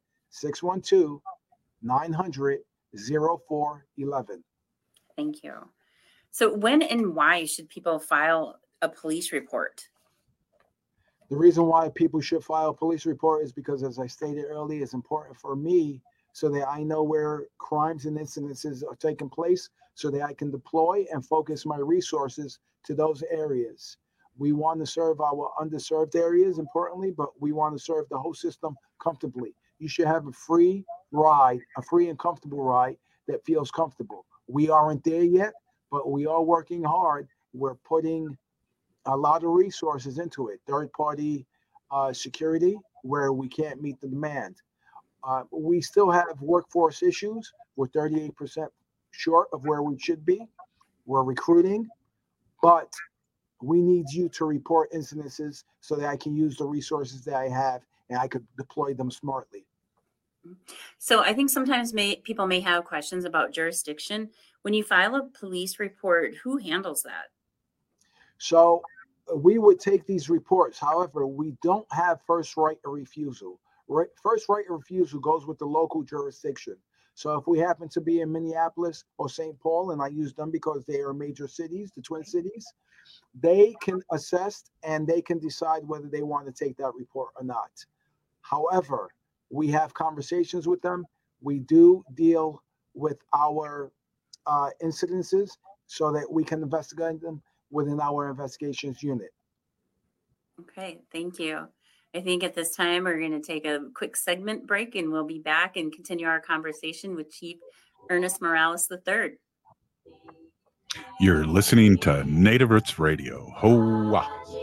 612-900-0411. Thank you. So when and why should people file a police report? The reason why people should file a police report is because, as I stated earlier, it's important for me so that I know where crimes and incidences are taking place so that I can deploy and focus my resources to those areas. We want to serve our underserved areas, importantly, but we want to serve the whole system comfortably. You should have a free ride, a free and comfortable ride that feels comfortable. We aren't there yet, but we are working hard. We're putting a lot of resources into it. Third-party security, where we can't meet the demand. We still have workforce issues. We're 38% short of where we should be. We're recruiting, but we need you to report incidences so that I can use the resources that I have and I could deploy them smartly. So I think sometimes people may have questions about jurisdiction. When you file a police report, who handles that? So we would take these reports. However, we don't have first right of refusal. First right of refusal goes with the local jurisdiction. So if we happen to be in Minneapolis or St. Paul, and I use them because they are major cities, the Twin Cities, they can assess and they can decide whether they want to take that report or not. However, we have conversations with them. We do deal with our incidences so that we can investigate them within our investigations unit. Okay, thank you. I think at this time we're going to take a quick segment break and we'll be back and continue our conversation with Chief Ernest Morales III. You're listening to Native Roots Radio. Hoa.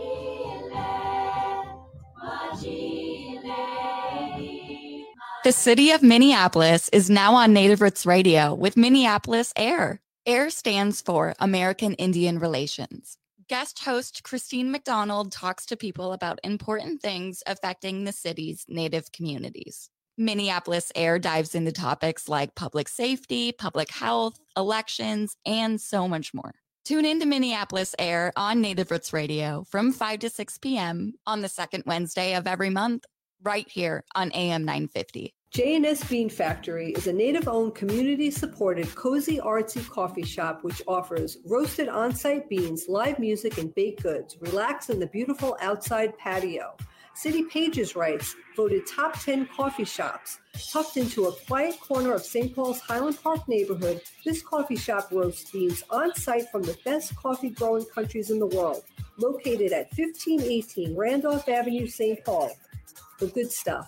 The city of Minneapolis is now on Native Roots Radio with Minneapolis AIR. AIR stands for American Indian Relations. Guest host Christine McDonald talks to people about important things affecting the city's Native communities. Minneapolis AIR dives into topics like public safety, public health, elections, and so much more. Tune in to Minneapolis AIR on Native Roots Radio from 5 to 6 p.m. on the second Wednesday of every month, right here on AM 950. J&S Bean Factory is a Native-owned, community-supported, cozy, artsy coffee shop which offers roasted on-site beans, live music, and baked goods. Relax in the beautiful outside patio. City Pages writes, voted top 10 coffee shops. Tucked into a quiet corner of St. Paul's Highland Park neighborhood, this coffee shop roasts beans on-site from the best coffee-growing countries in the world. Located at 1518 Randolph Avenue, St. Paul. The good stuff.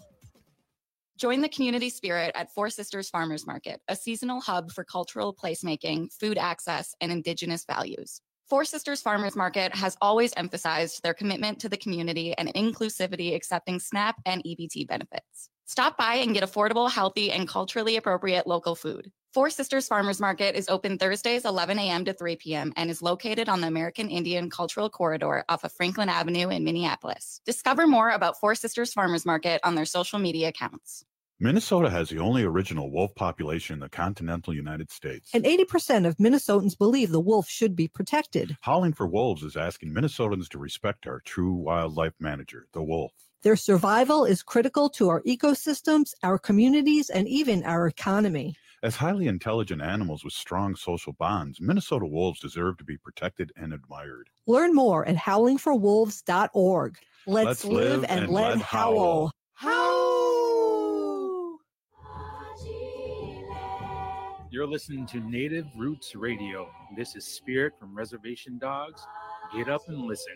Join the community spirit at Four Sisters Farmers Market, a seasonal hub for cultural placemaking, food access, and Indigenous values. Four Sisters Farmers Market has always emphasized their commitment to the community and inclusivity, accepting SNAP and EBT benefits. Stop by and get affordable, healthy, and culturally appropriate local food. Four Sisters Farmers Market is open Thursdays 11 a.m. to 3 p.m. and is located on the American Indian Cultural Corridor off of Franklin Avenue in Minneapolis. Discover more about Four Sisters Farmers Market on their social media accounts. Minnesota has the only original wolf population in the continental United States. And 80% of Minnesotans believe the wolf should be protected. Howling for Wolves is asking Minnesotans to respect our true wildlife manager, the wolf. Their survival is critical to our ecosystems, our communities, and even our economy. As highly intelligent animals with strong social bonds, Minnesota wolves deserve to be protected and admired. Learn more at howlingforwolves.org. Let's live and let howl. Howl! You're listening to Native Roots Radio. This is Spirit from Reservation Dogs. Get up and listen.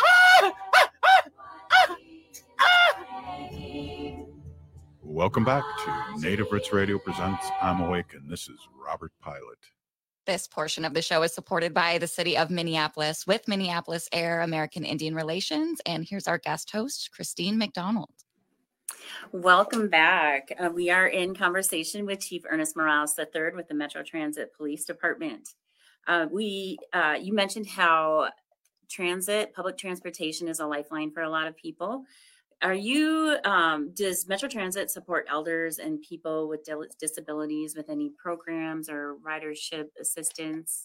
Welcome back to Native Roots Radio presents I'm Awake, and this is Robert Pilot. This portion of the show is supported by the city of Minneapolis with Minneapolis AIR, American Indian Relations. And here's our guest host, Christine McDonald. Welcome back. We are in conversation with Chief Ernest Morales III with the Metro Transit Police Department. You mentioned how transit, public transportation is a lifeline for a lot of people. Are you, does Metro Transit support elders and people with disabilities with any programs or ridership assistance?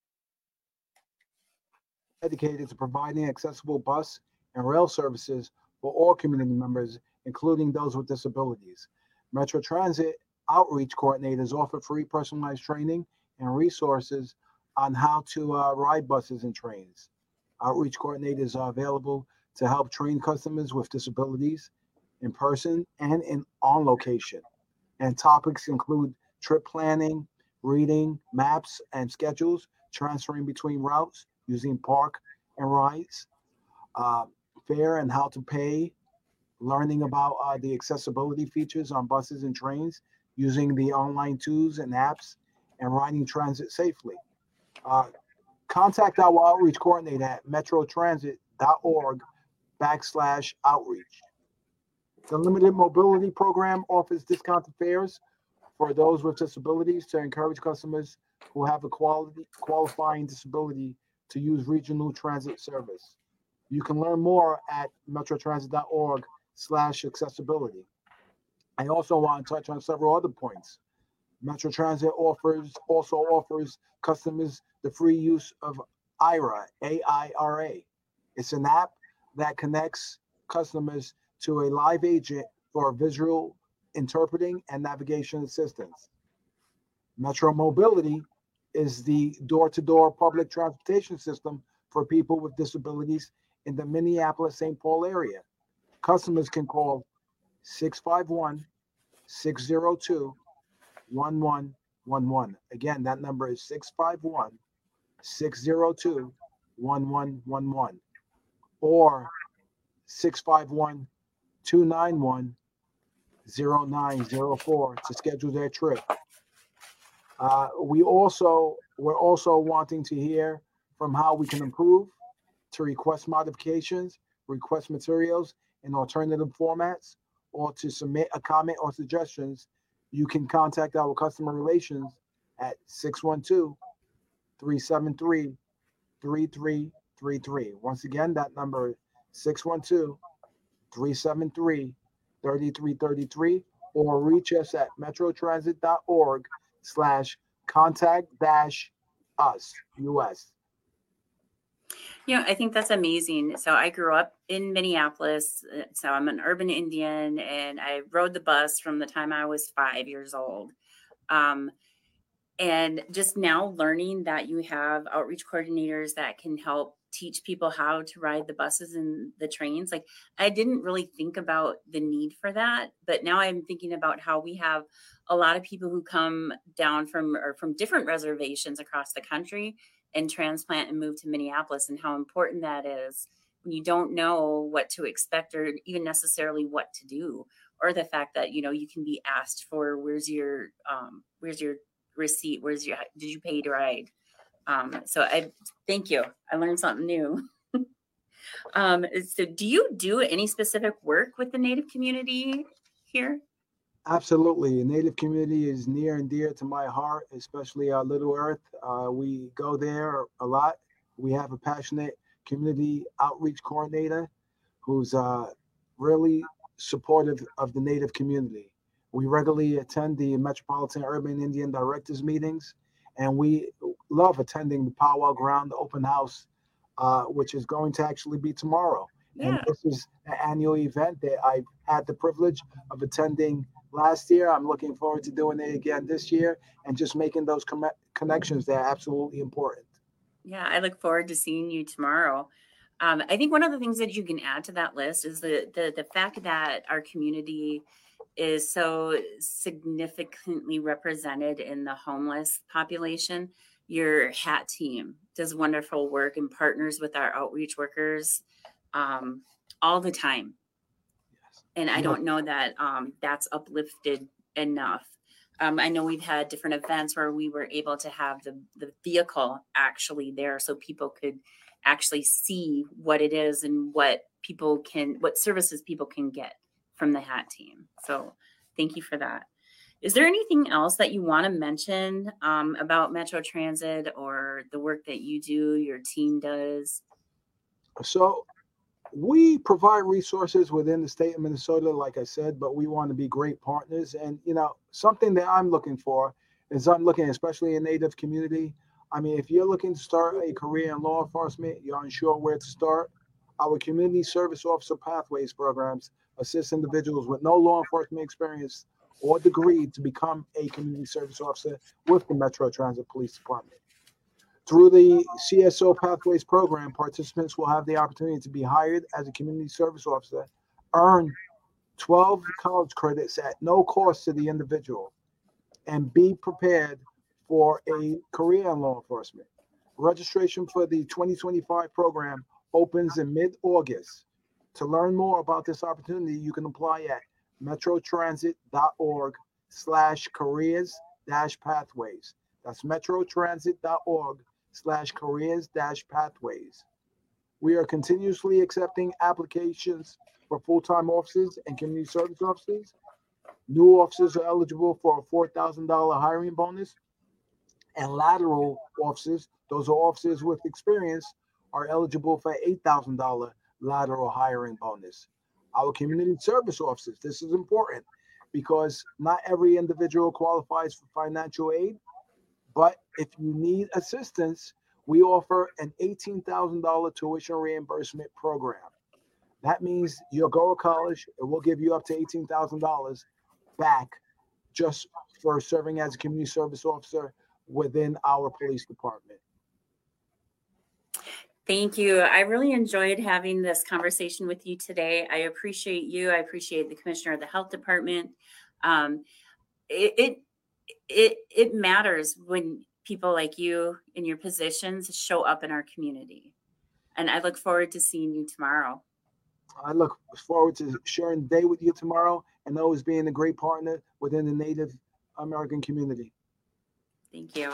Dedicated to providing accessible bus and rail services for all community members, including those with disabilities. Metro Transit outreach coordinators offer free personalized training and resources on how to ride buses and trains. Outreach coordinators are available to help train customers with disabilities in person and on location. And topics include trip planning, reading maps and schedules, transferring between routes, using park and rides, fare and how to pay, learning about the accessibility features on buses and trains, using the online tools and apps, and riding transit safely. Contact our outreach coordinator at metrotransit.org/outreach. The Limited Mobility Program offers discounted fares for those with disabilities to encourage customers who have a qualifying disability to use regional transit service. You can learn more at metrotransit.org/accessibility. I also want to touch on several other points. Metro Transit also offers customers the free use of Aira, A-I-R-A. It's an app that connects customers to a live agent for visual interpreting and navigation assistance. Metro Mobility is the door-to-door public transportation system for people with disabilities in the Minneapolis-St. Paul area. Customers can call 651-602-1111. Again, that number is 651-602-1111 or 651-291-0904 to schedule their trip. We're also wanting to hear from how we can improve, to request modifications, request materials in alternative formats, or to submit a comment or suggestions. You can contact our customer relations at 612-373-3333. Once again, that number is 612-373-3333, or reach us at metrotransit.org/contact-us US. I think that's amazing. So I grew up in Minneapolis. So I'm an urban Indian, and I rode the bus from the time I was 5 years old. And just now learning that you have outreach coordinators that can help teach people how to ride the buses and the trains. Like, I didn't really think about the need for that, but now I'm thinking about how we have a lot of people who come down from different reservations across the country and transplant and move to Minneapolis, and how important that is when you don't know what to expect or even necessarily what to do, or the fact that, you can be asked for, where's your receipt? Did you pay to ride? So I thank you. I learned something new. So do you do any specific work with the Native community here? Absolutely. The Native community is near and dear to my heart, especially Little Earth. We go there a lot. We have a passionate community outreach coordinator who's really supportive of the Native community. We regularly attend the Metropolitan Urban Indian Directors meetings, and we love attending the Powwow Ground open house, which is going to actually be tomorrow. Yeah. And this is an annual event that I've had the privilege of attending last year. I'm looking forward to doing it again this year, and just making those connections that are absolutely important. Yeah, I look forward to seeing you tomorrow. I think one of the things that you can add to that list is the fact that our community is so significantly represented in the homeless population. Your HAT team does wonderful work and partners with our outreach workers all the time. Yes. And I don't know that that's uplifted enough. I know we've had different events where we were able to have the vehicle actually there, so people could actually see what it is and what services people can get from the HAT team. So thank you for that. Is there anything else that you want to mention about Metro Transit or the work that you do, your team does? So we provide resources within the state of Minnesota, like I said, but we want to be great partners. And, something that I'm looking for is especially in Native community. I mean, if you're looking to start a career in law enforcement, you're unsure where to start, our Community Service Officer Pathways programs assist individuals with no law enforcement experience or degree to become a community service officer with the Metro Transit Police Department. Through the CSO Pathways program, participants will have the opportunity to be hired as a community service officer, earn 12 college credits at no cost to the individual, and be prepared for a career in law enforcement. Registration for the 2025 program opens in mid-August. To learn more about this opportunity, you can apply at metrotransit.org/careers-pathways. That's metrotransit.org/careers-pathways. We are continuously accepting applications for full-time officers and community service officers. New officers are eligible for a $4,000 hiring bonus, and lateral officers, those are officers with experience, are eligible for $8,000 lateral hiring bonus. Our community service officers, this is important because not every individual qualifies for financial aid, but if you need assistance, we offer an $18,000 tuition reimbursement program. That means you'll go to college and we'll give you up to $18,000 back just for serving as a community service officer within our police department. Thank you. I really enjoyed having this conversation with you today. I appreciate you. I appreciate the Commissioner of the Health Department. It matters when people like you in your positions show up in our community. And I look forward to seeing you tomorrow. I look forward to sharing the day with you tomorrow and always being a great partner within the Native American community. Thank you.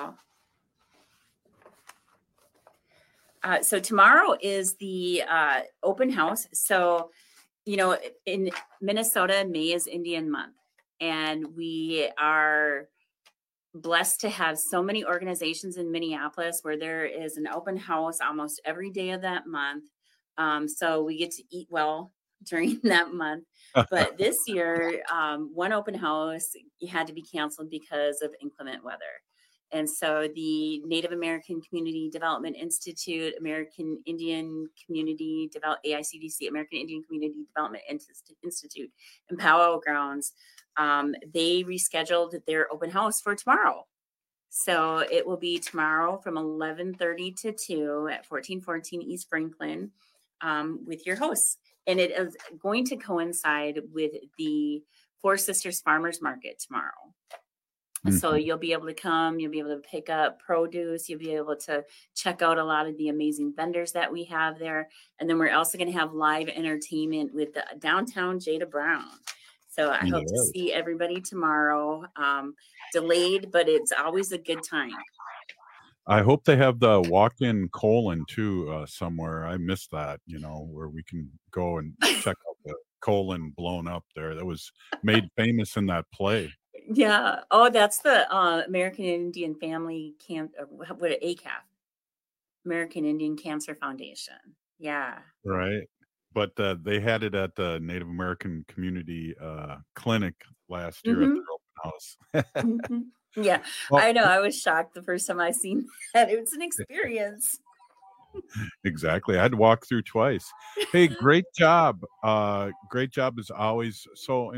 So tomorrow is the open house. So, in Minnesota, May is Indian month, and we are blessed to have so many organizations in Minneapolis where there is an open house almost every day of that month. So we get to eat well during that month. But this year, one open house had to be canceled because of inclement weather. And so the Native American Community Development Institute, American Indian Community AICDC, American Indian Community Development Institute, and Powwow Grounds, they rescheduled their open house for tomorrow. So it will be tomorrow from 11:30 to 2 at 1414 East Franklin with your hosts. And it is going to coincide with the Four Sisters Farmers Market tomorrow. So you'll be able to come, you'll be able to pick up produce, you'll be able to check out a lot of the amazing vendors that we have there. And then we're also going to have live entertainment with the downtown Jada Brown. So I hope to see everybody tomorrow. Delayed, but it's always a good time. I hope they have the walk-in colon too somewhere. I missed that, where we can go and check out the colon blown up there. That was made famous in that play. Yeah. Oh, that's the American Indian Family ACAF, American Indian Cancer Foundation. Yeah. Right. But they had it at the Native American Community Clinic last year at their open house. Yeah. Well, I know. I was shocked the first time I seen that. It was an experience. Exactly. I had to walk through twice. Hey, great job. Great job as always. So,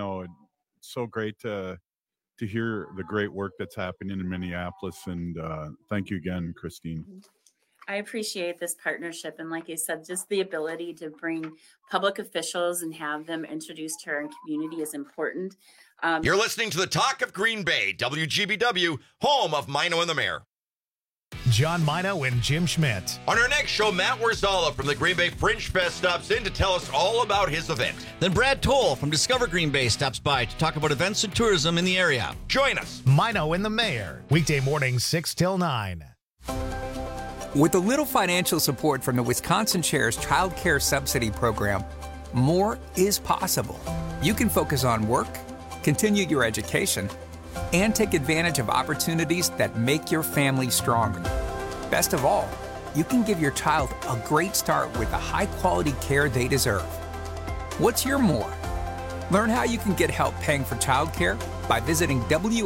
so great to hear the great work that's happening in Minneapolis, and thank you again, Christine. I appreciate this partnership, and like I said, just the ability to bring public officials and have them introduced to our community is important. You're listening to the Talk of Green Bay, WGBW, home of Mino and the Mayor. John Mino and Jim Schmidt. On our next show, Matt Warzala from the Green Bay Fringe Fest stops in to tell us all about his event. Then Brad Toll from Discover Green Bay stops by to talk about events and tourism in the area. Join us. Mino and the Mayor, weekday mornings 6 till 9. With a little financial support from the Wisconsin Chair's Child Care Subsidy Program, more is possible. You can focus on work, continue your education, and take advantage of opportunities that make your family stronger. Best of all, you can give your child a great start with the high-quality care they deserve. What's your more? Learn how you can get help paying for childcare by visiting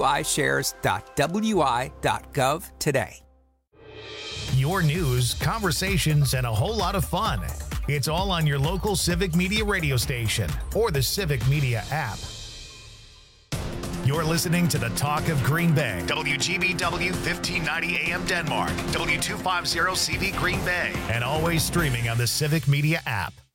wishares.wi.gov today. Your news, conversations, and a whole lot of fun. It's all on your local Civic Media radio station or the Civic Media app. You're listening to the Talk of Green Bay. WGBW 1590 AM Denmark. W250 CV Green Bay. And always streaming on the Civic Media app.